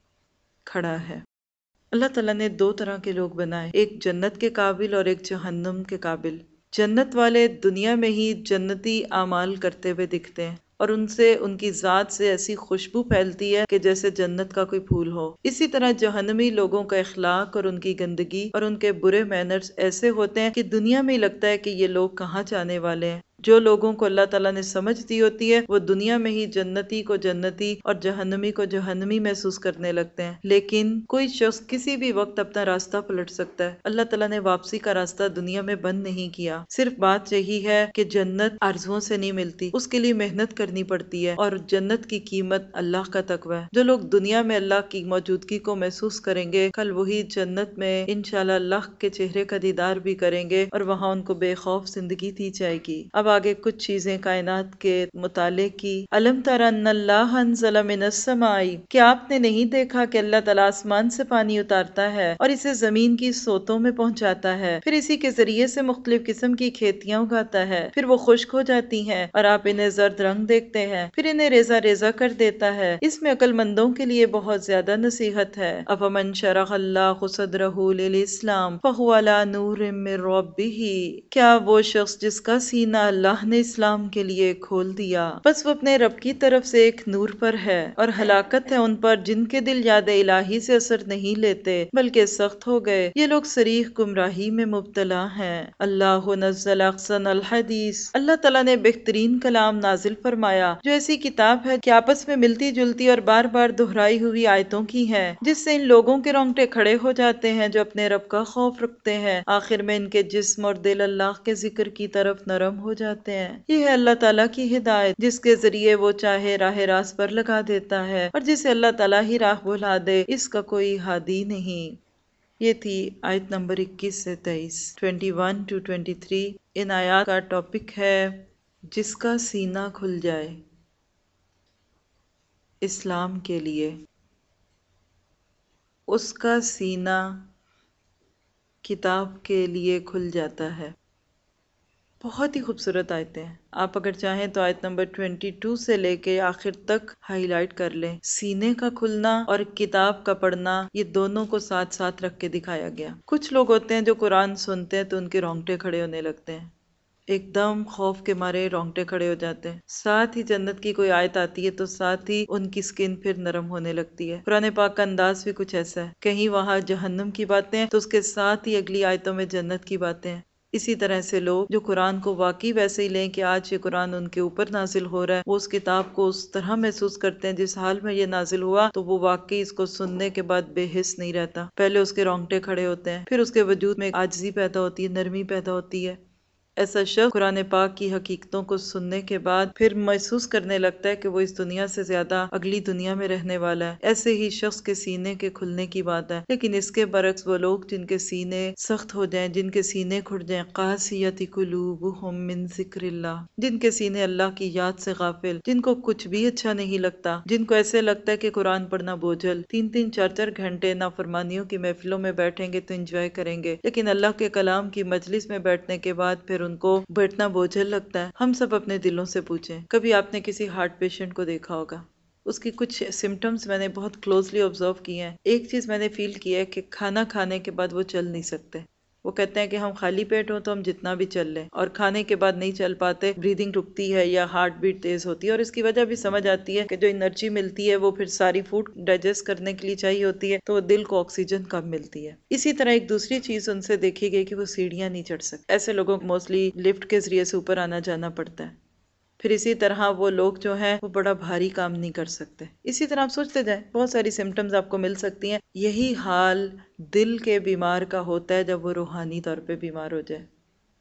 کھڑا ہے۔ اللہ تعالیٰ نے دو طرح کے لوگ بنائے، ایک جنت کے قابل اور ایک جہنم کے قابل۔ جنت والے دنیا میں ہی جنتی اعمال کرتے ہوئے دکھتے ہیں، اور ان سے، ان کی ذات سے ایسی خوشبو پھیلتی ہے کہ جیسے جنت کا کوئی پھول ہو۔ اسی طرح جہنمی لوگوں کا اخلاق اور ان کی گندگی اور ان کے برے مینرز ایسے ہوتے ہیں کہ دنیا میں ہی لگتا ہے کہ یہ لوگ کہاں جانے والے ہیں۔ جو لوگوں کو اللہ تعالیٰ نے سمجھ دی ہوتی ہے وہ دنیا میں ہی جنتی کو جنتی اور جہنمی کو جہنمی محسوس کرنے لگتے ہیں، لیکن کوئی شخص کسی بھی وقت اپنا راستہ پلٹ سکتا ہے۔ اللہ تعالیٰ نے واپسی کا راستہ دنیا میں بند نہیں کیا، صرف بات یہی ہے کہ جنت آرزوؤں سے نہیں ملتی، اس کے لیے محنت کرنی پڑتی ہے، اور جنت کی قیمت اللہ کا تقوی ہے۔ جو لوگ دنیا میں اللہ کی موجودگی کو محسوس کریں گے، کل وہی جنت میں انشاءاللہ اللہ کے چہرے کا دیدار بھی کریں گے، اور وہاں ان کو بے خوف زندگی دی جائے گی۔ اب آگے کچھ چیزیں کائنات کے مطالعے کی۔ الم تر ان اللہ انزل من السماء، کیا آپ نے نہیں دیکھا کہ اللہ تعالیٰ آسمان سے پانی اتارتا ہے اور اسے زمین کی سوتوں میں پہنچاتا ہے، پھر اسی کے ذریعے سے مختلف قسم کی کھیتیاں اگاتا ہے، پھر وہ خشک ہو جاتی ہیں اور آپ انہیں زرد رنگ دیکھتے ہیں، پھر انہیں ریزہ ریزہ کر دیتا ہے۔ اس میں عقل مندوں کے لیے بہت زیادہ نصیحت ہے۔ افمن شرح اللہ صدرہ للاسلام فہو علی نور من ربہ، کیا وہ شخص جس کا سینہ اللہ نے اسلام کے لیے کھول دیا، بس وہ اپنے رب کی طرف سے ایک نور پر ہے، اور ہلاکت ہے ان پر جن کے دل یاد الہی سے اثر نہیں لیتے بلکہ سخت ہو گئے، یہ لوگ صریح گمراہی میں مبتلا ہیں۔ اللہ نزل احسن الحدیث، اللہ تعالیٰ نے بہترین کلام نازل فرمایا جو ایسی کتاب ہے کہ آپس میں ملتی جلتی اور بار بار دہرائی ہوئی آیتوں کی ہے، جس سے ان لوگوں کے رونگٹے کھڑے ہو جاتے ہیں جو اپنے رب کا خوف رکھتے ہیں، آخر میں ان کے جسم اور دل اللہ کے ذکر کی طرف نرم ہو جاتے ہیں۔ یہ ہے اللہ تعالیٰ کی ہدایت، جس کے ذریعے وہ چاہے راہ راست پر لگا دیتا ہے، اور جسے اللہ تعالیٰ ہی راہ بھلا دے اس کا کوئی ہادی نہیں۔ یہ تھی آیت نمبر 21 سے 23، 21 to 23۔ ان آیات کا ٹاپک ہے جس کا سینہ کھل جائے اسلام کے لیے، اس کا سینہ کتاب کے لیے کھل جاتا ہے۔ بہت ہی خوبصورت آیتیں ہیں. آپ اگر چاہیں تو آیت نمبر 22 سے لے کے آخر تک ہائی لائٹ کر لیں. سینے کا کھلنا اور کتاب کا پڑھنا، یہ دونوں کو ساتھ ساتھ رکھ کے دکھایا گیا. کچھ لوگ ہوتے ہیں جو قرآن سنتے ہیں تو ان کے رونگٹے کھڑے ہونے لگتے ہیں، ایک دم خوف کے مارے رونگٹے کھڑے ہو جاتے ہیں. ساتھ ہی جنت کی کوئی آیت آتی ہے تو ساتھ ہی ان کی سکن پھر نرم ہونے لگتی ہے. قرآن پاک کا انداز بھی کچھ ایسا ہے، کہیں وہاں جہنم کی باتیں ہیں تو اس کے ساتھ ہی اگلی آیتوں میں جنت کی باتیں ہیں. اسی طرح سے لوگ جو قرآن کو واقعی ویسے ہی لیں کہ آج یہ قرآن ان کے اوپر نازل ہو رہا ہے، وہ اس کتاب کو اس طرح محسوس کرتے ہیں جس حال میں یہ نازل ہوا، تو وہ واقعی اس کو سننے کے بعد بے حس نہیں رہتا. پہلے اس کے رونگٹے کھڑے ہوتے ہیں، پھر اس کے وجود میں عاجزی پیدا ہوتی ہے، نرمی پیدا ہوتی ہے. ایسا شخص قرآن پاک کی حقیقتوں کو سننے کے بعد پھر محسوس کرنے لگتا ہے کہ وہ اس دنیا سے زیادہ اگلی دنیا میں رہنے والا ہے. ایسے ہی شخص کے سینے کے کھلنے کی بات ہے. لیکن اس کے برعکس وہ لوگ جن کے سینے سخت ہو جائیں، جن کے سینے کھٹ جائیں، قاسیۃ قلوبہم من ذکر اللہ، جن کے سینے اللہ کی یاد سے غافل، جن کو کچھ بھی اچھا نہیں لگتا، جن کو ایسے لگتا ہے کہ قرآن پڑھنا بوجھل، 3-4 گھنٹے نافرمانیوں کی محفلوں میں بیٹھیں گے تو انجوائے کریں گے، لیکن اللہ کے کلام کی مجلس میں بیٹھنے کے بعد پھر ان کو بیٹھنا بوجھل لگتا ہے. ہم سب اپنے دلوں سے پوچھیں، کبھی آپ نے کسی ہارٹ پیشنٹ کو دیکھا ہوگا، اس کی کچھ سمٹمز میں نے بہت کلوزلی آبزرو کیے ہیں. ایک چیز میں نے فیل کی ہے کہ کھانا کھانے کے بعد وہ چل نہیں سکتے. وہ کہتے ہیں کہ ہم خالی پیٹ ہوں تو ہم جتنا بھی چل لیں، اور کھانے کے بعد نہیں چل پاتے، بریدنگ رکتی ہے یا ہارٹ بیٹ تیز ہوتی ہے. اور اس کی وجہ بھی سمجھ آتی ہے کہ جو انرجی ملتی ہے وہ پھر ساری فوڈ ڈائجسٹ کرنے کے لیے چاہیے ہوتی ہے، تو دل کو آکسیجن کم ملتی ہے. اسی طرح ایک دوسری چیز ان سے دیکھی گئی کہ وہ سیڑھیاں نہیں چڑھ سکتے. ایسے لوگوں کو موسٹلی لفٹ کے ذریعے سے اوپر آنا جانا پڑتا ہے. پھر اسی طرح وہ لوگ جو ہیں وہ بڑا بھاری کام نہیں کر سکتے. اسی طرح آپ سوچتے جائیں، بہت ساری سمٹمز آپ کو مل سکتی ہیں. یہی حال دل کے بیمار کا ہوتا ہے جب وہ روحانی طور پہ بیمار ہو جائے.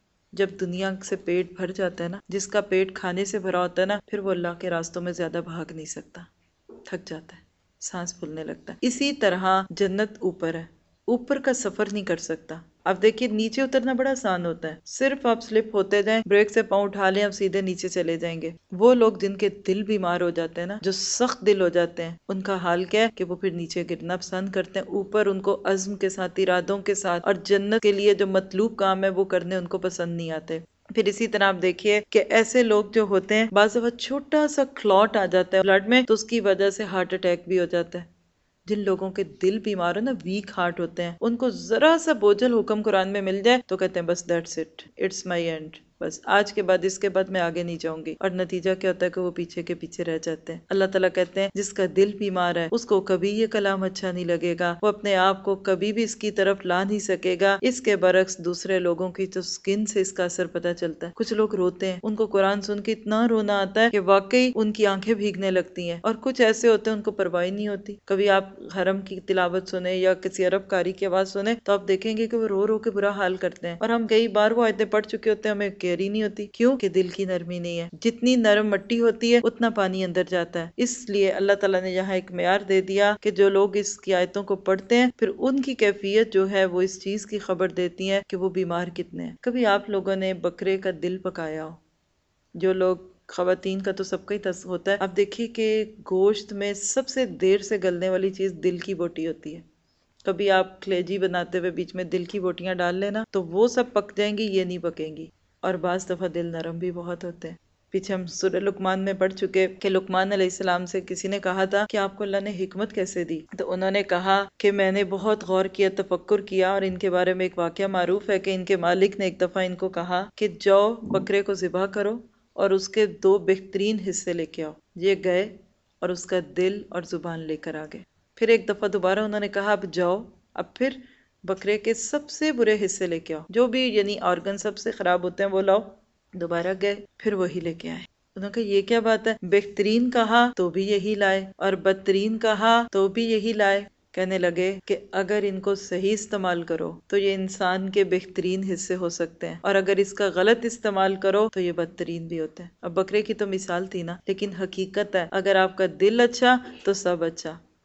جب دنیا سے پیٹ بھر جاتا ہے نا، جس کا پیٹ کھانے سے بھرا ہوتا ہے نا، پھر وہ اللہ کے راستوں میں زیادہ بھاگ نہیں سکتا، تھک جاتا ہے، سانس پھولنے لگتا ہے. اسی طرح جنت اوپر ہے، اوپر کا سفر نہیں کر سکتا. اب دیکھیے نیچے اترنا بڑا آسان ہوتا ہے، صرف آپ سلپ ہوتے جائیں، بریک سے پاؤں اٹھا لیں، آپ سیدھے نیچے چلے جائیں گے. وہ لوگ جن کے دل بیمار ہو جاتے ہیں نا، جو سخت دل ہو جاتے ہیں، ان کا حال کیا ہے کہ وہ پھر نیچے گرنا پسند کرتے ہیں. اوپر ان کو عزم کے ساتھ، ارادوں کے ساتھ، اور جنت کے لیے جو مطلوب کام ہے وہ کرنے ان کو پسند نہیں آتے. پھر اسی طرح آپ دیکھیے کہ ایسے لوگ جو ہوتے ہیں، بعض دفعہ چھوٹا سا کلوٹ آ جاتا ہے بلڈ میں تو اس کی وجہ سے ہارٹ اٹیک بھی ہو جاتا ہے. جن لوگوں کے دل بیمار ہو نا، ویک ہارٹ ہوتے ہیں، ان کو ذرا سا بوجھل حکم قرآن میں مل جائے تو کہتے ہیں بس that's it, it's my end, بس آج کے بعد اس کے بعد میں آگے نہیں جاؤں گی. اور نتیجہ کیا ہوتا ہے کہ وہ پیچھے کے پیچھے رہ جاتے ہیں. اللہ تعالیٰ کہتے ہیں جس کا دل بیمار ہے اس کو کبھی یہ کلام اچھا نہیں لگے گا، وہ اپنے آپ کو کبھی بھی اس کی طرف لا نہیں سکے گا. اس کے برعکس دوسرے لوگوں کی تو سکن سے اس کا اثر پتہ چلتا ہے. کچھ لوگ روتے ہیں، ان کو قرآن سن کے اتنا رونا آتا ہے کہ واقعی ان کی آنکھیں بھیگنے لگتی ہیں. اور کچھ ایسے ہوتے ہیں ان کو پرواہ نہیں ہوتی. کبھی آپ حرم کی تلاوت سنیں یا کسی عرب کاری کی آواز سنیں تو آپ دیکھیں گے کہ وہ رو رو کے برا حال کرتے ہیں، اور ہم کئی بار وہ آیتیں پڑھ چکے ہوتے ہیں، ہمیں کیئر ہی نہیں ہوتی. کیوں کہ دل کی نرمی نہیں ہے. جتنی نرم مٹی ہوتی ہے اتنا پانی اندر جاتا ہے. اس لیے اللہ تعالیٰ نے یہاں ایک معیار دے دیا کہ جو لوگ اس کی آیتوں کو پڑھتے ہیں پھر ان کی کیفیت جو ہے وہ اس چیز کی خبر دیتی ہے کہ وہ بیمار کتنے ہیں. کبھی آپ لوگوں نے بکرے کا دل پکایا ہو؟ جو لوگ خواتین کا تو سب کا ہی ہوتا ہے. اب دیکھیے کہ گوشت میں سب سے دیر سے گلنے والی چیز دل کی بوٹی ہوتی ہے. کبھی آپ کلیجی بناتے ہوئے بیچ میں دل کی بوٹیاں ڈال لینا تو وہ سب پک جائیں گی، یہ نہیں پکیں گی. اور بعض دفعہ دل نرم بھی بہت ہوتے ہیں. پیچھے ہم سورہ لقمان میں پڑھ چکے کہ لقمان علیہ السلام سے کسی نے کہا تھا کہ آپ کو اللہ نے حکمت کیسے دی؟ تو انہوں نے کہا کہ میں نے بہت غور کیا، تفکر کیا، اور ان کے بارے میں ایک واقعہ معروف ہے کہ ان کے مالک نے ایک دفعہ ان کو کہا کہ جاؤ بکرے کو ذبح کرو اور اس کے 2 بہترین حصے لے کے آؤ. یہ گئے اور اس کا دل اور زبان لے کر آ گئے. پھر ایک دفعہ دوبارہ انہوں نے کہا اب جاؤ، اب پھر بکرے کے سب سے برے حصے لے کے آؤ، جو بھی یعنی آرگن سب سے خراب ہوتے ہیں وہ لاؤ. دوبارہ گئے، پھر وہی لے کے آئے. انہوں نے کہا یہ کیا بات ہے؟ بہترین کہا تو بھی یہی لائے اور بدترین کہا تو بھی یہی لائے. کہنے لگے کہ اگر ان کو صحیح استعمال کرو تو یہ انسان کے بہترین حصے ہو سکتے ہیں، اور اگر اس کا غلط استعمال کرو تو یہ بدترین بھی ہوتے ہیں. اب بکرے کی تو مثال تھی نا، لیکن حقیقت ہے اگر آپ کا دل اچھا تو سب اچھا،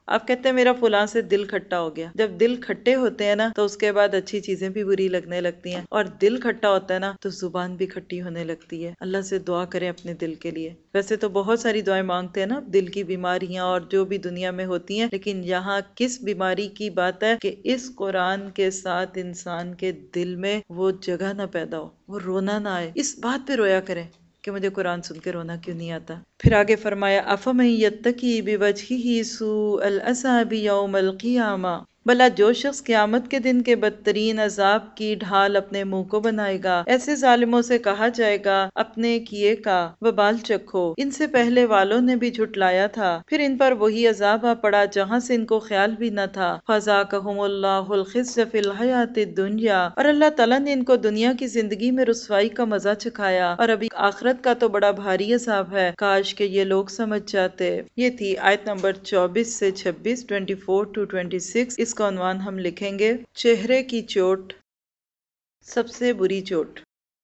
آپ کہتے ہیں میرا فلاں سے دل کھٹا ہو گیا. جب دل کھٹے ہوتے ہیں نا تو اس کے بعد اچھی چیزیں بھی بری لگنے لگتی ہیں، اور دل کھٹا ہوتا ہے نا تو زبان بھی کھٹی ہونے لگتی ہے. اللہ سے دعا کریں اپنے دل کے لیے. ویسے تو بہت ساری دعائیں مانگتے ہیں نا، دل کی بیماریاں اور جو بھی دنیا میں ہوتی ہیں، لیکن یہاں کس بیماری کی بات ہے کہ اس قرآن کے ساتھ انسان کے دل میں وہ جگہ نہ پیدا ہو، وہ رونا نہ آئے. اس بات پہ رویا کریں کہ مجھے قرآن سن کے رونا کیوں نہیں آتا. پھر آگے فرمایا افمن یتقی بوجہہ سوء العذاب یوم القیامہ، بھلا جو شخص قیامت کے دن کے بدترین عذاب کی ڈھال اپنے منہ کو بنائے گا، ایسے ظالموں سے کہا جائے گا اپنے کیے کا وبال چکھو، ان سے پہلے والوں نے بھی جھٹلایا تھا، پھر ان پر وہی عذاب آ پڑا جہاں سے ان کو خیال بھی نہ تھا. فذاقہم اللہ الخزی فی الحیاۃ الدنیا، اور اللہ تعالیٰ نے ان کو دنیا کی زندگی میں رسوائی کا مزہ چکھایا، اور ابھی آخرت کا تو بڑا بھاری عذاب ہے. کاش کہ یہ لوگ سمجھ جاتے. یہ تھی آیت نمبر 24 سے 26، 24 to 26. اس کا عنوان ہم لکھیں گے چہرے کی چوٹ، سب سے بری چوٹ.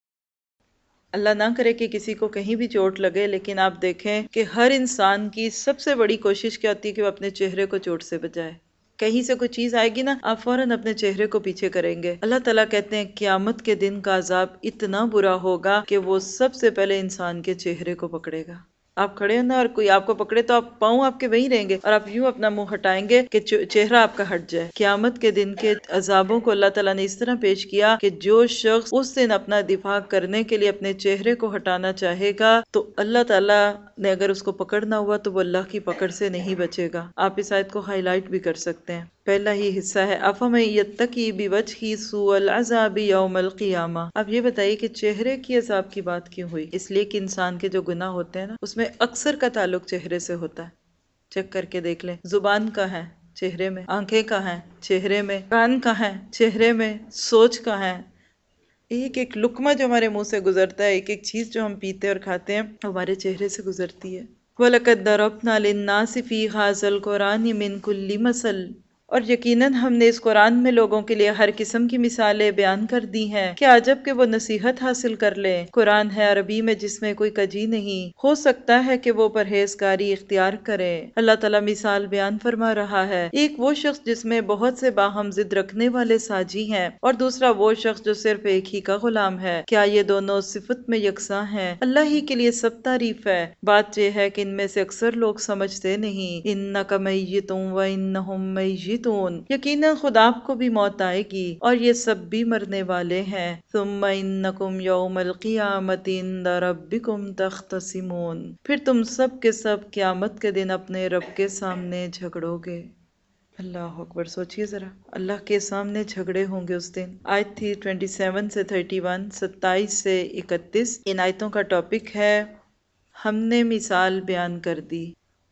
اللہ نہ کرے کہ کسی کو کہیں بھی چوٹ لگے، لیکن آپ دیکھیں کہ ہر انسان کی سب سے بڑی کوشش کیا ہوتی ہے کہ وہ اپنے چہرے کو چوٹ سے بچائے. کہیں سے کوئی چیز آئے گی نا، آپ فوراً اپنے چہرے کو پیچھے کریں گے. اللہ تعالیٰ کہتے ہیں قیامت کے دن کا عذاب اتنا برا ہوگا کہ وہ سب سے پہلے انسان کے چہرے کو پکڑے گا. آپ کھڑے ہونا اور کوئی آپ کو پکڑے تو آپ پاؤں آپ کے وہیں رہیں گے، اور آپ یوں اپنا منہ ہٹائیں گے کہ چہرہ آپ کا ہٹ جائے. قیامت کے دن کے عذابوں کو اللہ تعالیٰ نے اس طرح پیش کیا کہ جو شخص اس دن اپنا دفاع کرنے کے لیے اپنے چہرے کو ہٹانا چاہے گا تو اللہ تعالیٰ نے اگر اس کو پکڑنا ہوا تو وہ اللہ کی پکڑ سے نہیں بچے گا. آپ اس آیت کو ہائی لائٹ بھی کر سکتے ہیں. پہلا ہی حصہ ہے افمن یتقی بوجہہ سوء العذاب یوم القیامہ. اب یہ بتائیے کہ چہرے کی عذاب کی بات کیوں ہوئی؟ اس لیے کہ انسان کے جو گناہ ہوتے ہیں نا، اس میں اکثر کا تعلق چہرے سے ہوتا ہے. چیک کر کے دیکھ لیں، زبان کا ہے چہرے میں، آنکھیں کا ہے چہرے میں، کان کا ہے چہرے میں، سوچ کا ہے. ایک ایک لقمہ جو ہمارے منہ سے گزرتا ہے، ایک ایک چیز جو ہم پیتے اور کھاتے ہیں، ہمارے چہرے سے گزرتی ہے. وَلَقَدْ ضَرَبْنَا لِلنَّاسِ فِي هَٰذَا الْقُرْآنِ مِنْ كُلِّ مَثَلٍ، اور یقیناً ہم نے اس قرآن میں لوگوں کے لیے ہر قسم کی مثالیں بیان کر دی ہیں کہ عجب کہ وہ نصیحت حاصل کر لیں. قرآن ہے عربی میں جس میں کوئی کجی نہیں، ہو سکتا ہے کہ وہ پرہیزگاری اختیار کرے. اللہ تعالیٰ مثال بیان فرما رہا ہے. ایک وہ شخص جس میں بہت سے باہم ضد رکھنے والے ساجی ہیں، اور دوسرا وہ شخص جو صرف ایک ہی کا غلام ہے. کیا یہ دونوں صفت میں یکساں ہیں؟ اللہ ہی کے لیے سب تعریف ہے. بات یہ ہے کہ ان میں سے اکثر لوگ سمجھتے نہیں. انک میت وانہم میتون، یقیناً خود آپ کو بھی موت آئے گی اور یہ سب بھی مرنے والے ہیں. ثم انکم یوم القیامۃ عند ربکم تختصمون، پھر تم سب کے سب قیامت کے دن اپنے رب کے سامنے جھگڑو گے. اللہ اکبر. سوچئے ذرا، اللہ کے سامنے جھگڑے ہوں گے اس دن. آیت تھی 27 سے 31، 27 سے 31. ان آیتوں کا ٹاپک ہے ہم نے مثال بیان کر دی.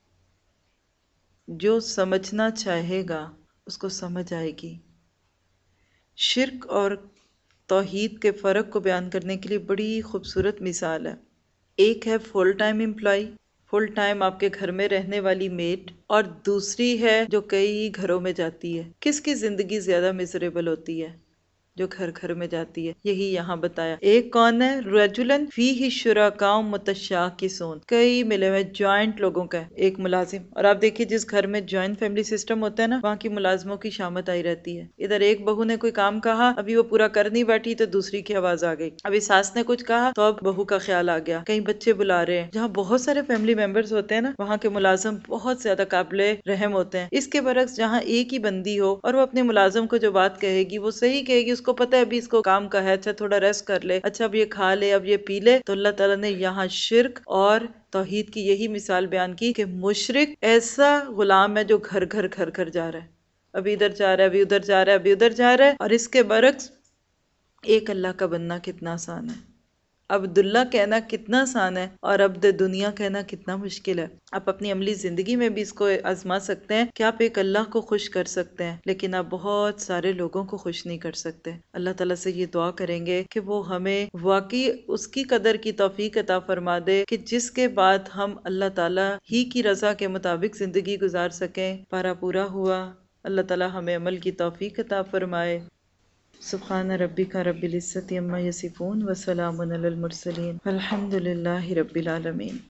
جو سمجھنا چاہے گا اس کو سمجھ آئے گی. شرک اور توحید کے فرق کو بیان کرنے کے لیے بڑی خوبصورت مثال ہے. ایک ہے full time employee, full time آپ کے گھر میں رہنے والی میڈ، اور دوسری ہے جو کئی گھروں میں جاتی ہے. کس کی زندگی زیادہ میزریبل ہوتی ہے؟ جو گھر گھر میں جاتی ہے. یہی یہاں بتایا. ایک کون ہے؟ رجلن فیہ شرکاء متشاکسون، کئی ملے ہوئے جوائنٹ لوگوں کا ہے. ایک ملازم، اور آپ دیکھیے جس گھر میں جوائنٹ فیملی سسٹم ہوتا ہے نا، وہاں کی ملازموں کی شامت آئی رہتی ہے. ادھر ایک بہو نے کوئی کام کہا، ابھی وہ پورا کر نہیں بیٹھی تو دوسری کی آواز آ گئی. ابھی ساس نے کچھ کہا تو اب بہو کا خیال آ گیا. کہیں بچے بلا رہے ہیں. جہاں بہت سارے فیملی ممبرز ہوتے ہیں نا، وہاں کے ملازم بہت زیادہ قابل رحم ہوتے ہیں. اس کے برعکس جہاں ایک ہی بندی ہو اور وہ اپنے ملازم کو جو بات کہے گی وہ صحیح کہے گی، اس کو پتہ ہے ابھی اس کو کام کا ہے، اچھا تھوڑا ریسٹ کر لے، اچھا اب یہ کھا لے، اب یہ پی لے. تو اللہ تعالیٰ نے یہاں شرک اور توحید کی یہی مثال بیان کی کہ مشرک ایسا غلام ہے جو گھر گھر گھر گھر جا رہا ہے، ابھی ادھر جا رہا ہے، ابھی ادھر جا رہا ہے، ابھی ادھر جا رہا ہے. اور اس کے برعکس ایک اللہ کا بننا کتنا آسان ہے. عبداللہ کہنا کتنا آسان ہے اور عبد دنیا کہنا کتنا مشکل ہے. آپ اپنی عملی زندگی میں بھی اس کو آزما سکتے ہیں کہ آپ ایک اللہ کو خوش کر سکتے ہیں، لیکن آپ بہت سارے لوگوں کو خوش نہیں کر سکتے. اللہ تعالیٰ سے یہ دعا کریں گے کہ وہ ہمیں واقعی اس کی قدر کی توفیق عطا فرما دے کہ جس کے بعد ہم اللہ تعالیٰ ہی کی رضا کے مطابق زندگی گزار سکیں. پارا پورا ہوا. اللہ تعالیٰ ہمیں عمل کی توفیق عطا فرمائے. سبحان ربک رب العزت عما یصفون وسلام علی المرسلین والحمد للہ رب العالمین.